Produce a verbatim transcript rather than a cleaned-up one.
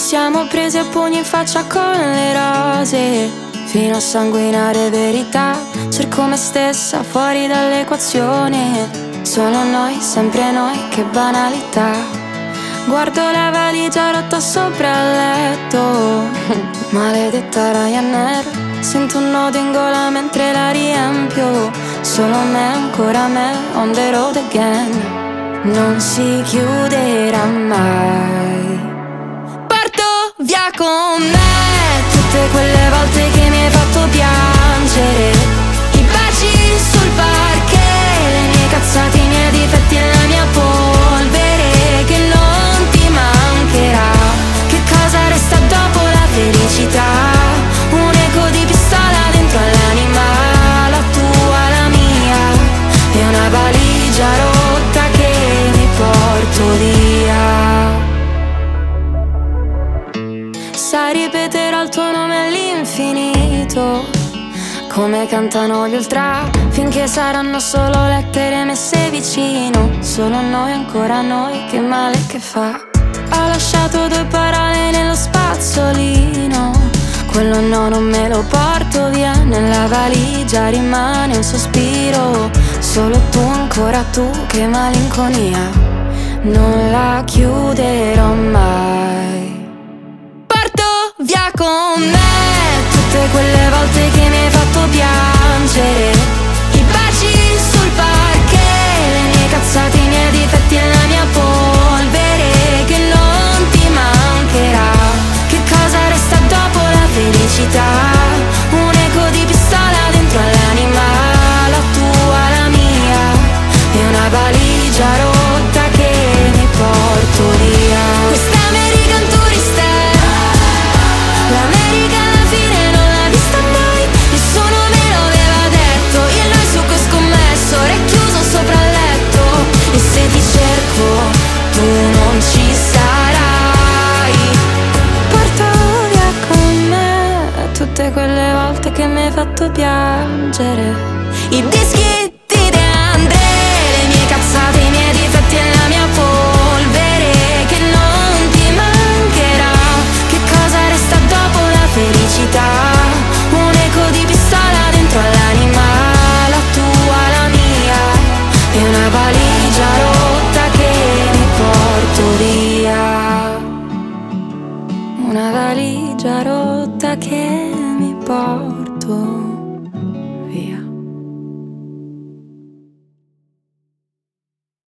siamo presi a pugni in faccia con le rose, fino a sanguinare verità. Cerco me stessa fuori dall'equazione. Solo noi, sempre noi, che banalità. Guardo la valigia rotta sopra il letto. Maledetta Ryanair. Sento un nodo in gola mentre la riempio. Solo me, ancora me, on the road again. Non si chiuderà mai. Porto via con me tutte quelle volte che mi hai fatto piangere, i baci sul parquet, le mie cazzate, i miei difetti e la mia polvere che non ti mancherà. Che cosa resta dopo la felicità? Un eco di pistola dentro all'anima, la tua, la mia, e una valigia rotta che mi porto via. Sai, ripeterò il tuo nome all'infinito, come cantano gli ultra, finché saranno solo lettere messe vicino. Solo noi, ancora noi, che male che fa. Ho lasciato due parole nello spazzolino, quello no, non me lo porto via. Nella valigia rimane un sospiro. Solo tu, ancora tu, che malinconia. Non la chiuderò mai. Porto via con me tutte quelle volte che mi hai fatto piangere, i baci sul parquet, le mie cazzate, i miei difetti e la mia polvere che non ti mancherà. Che cosa resta dopo la felicità? Un eco di pistola dentro all'anima, la tua, la mia, e una valigia rotta che mi porto via. Questa American Tourister, l'America alla fine non l'ha vista mai, nessuno me lo aveva detto. Il noi su che ho scommesso, ora è chiuso sopra il letto. E se ti cerco tu non ci sarai. Porto via con me tutte quelle volte che mi hai fatto piangere, i